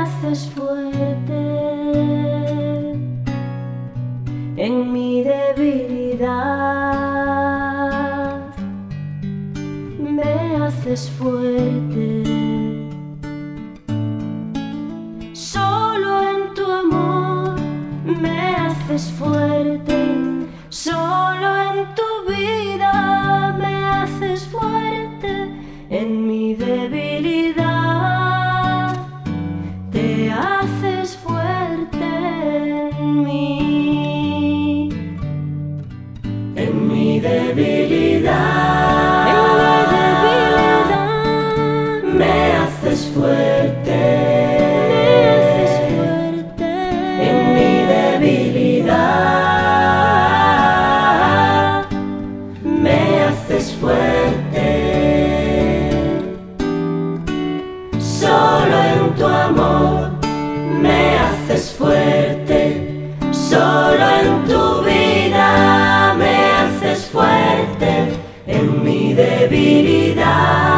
haces fuerte en mi debilidad, me haces fuerte. Solo en tu amor me haces fuerte, solo en tu vida me haces fuerte. En mi debilidad te haces fuerte en mí. En mi debilidad, me haces fuerte. En mi debilidad me haces fuerte. Solo en tu amor me haces fuerte, solo en tu vida me haces fuerte. En mi debilidad